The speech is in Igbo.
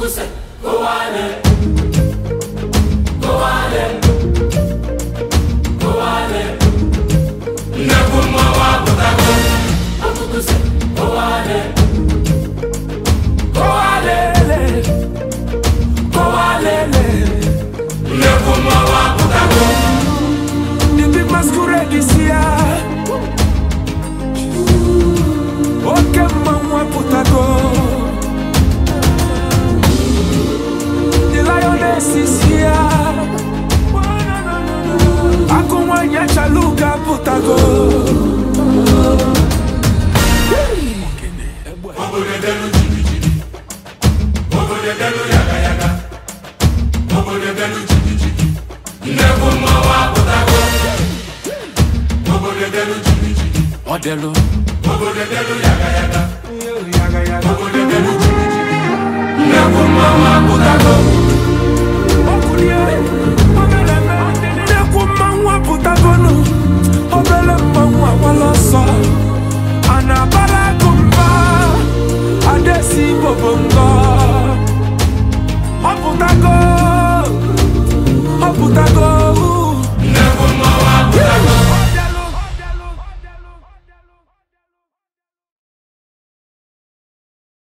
The big masquerade is here. Okay, mama, putago. The lioness is here. Akumanya chaluka putago. Odelo, odelo, yaga yaga, yaga yaga, odelo, never mama putago. Okulie, obeleme, never mama putago no, obeleme mama waloso. Anabala kumba, adesi bobongo. Oputago, oputago.